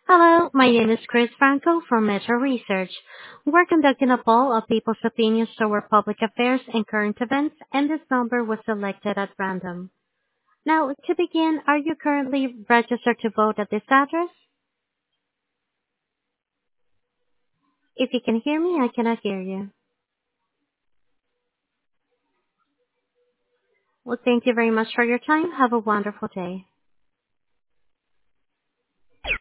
Hello, my name is Chris Franco from Metro Research. We're conducting a poll of people's opinions toward public affairs and current events, and this number was selected at random. Now, to begin, are you currently registered to vote at this address? If you can hear me, I cannot hear you. Well, thank you very much for your time. Have a wonderful day.